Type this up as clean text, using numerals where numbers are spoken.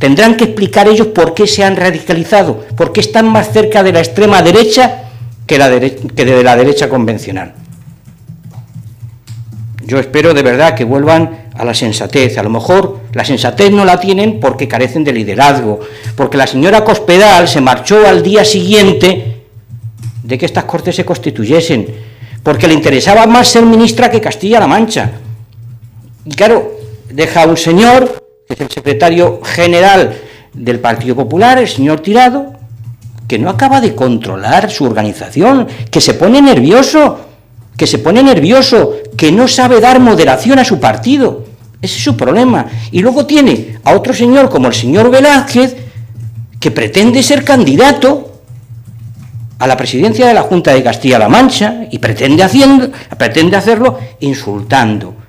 Tendrán que explicar ellos por qué se han radicalizado, por qué están más cerca de la extrema derecha que de la derecha convencional. Yo espero de verdad que vuelvan a la sensatez. A lo mejor la sensatez no la tienen porque carecen de liderazgo, porque la señora Cospedal se marchó al día siguiente de que estas Cortes se constituyesen, porque le interesaba más ser ministra que Castilla-La Mancha. Y claro, deja a un señor, que es el secretario general del Partido Popular, el señor Tirado, que no acaba de controlar su organización, que se pone nervioso, que no sabe dar moderación a su partido. Ese es su problema. Y luego tiene a otro señor como el señor Velázquez, que pretende ser candidato a la presidencia de la Junta de Castilla-La Mancha y pretende hacerlo insultando,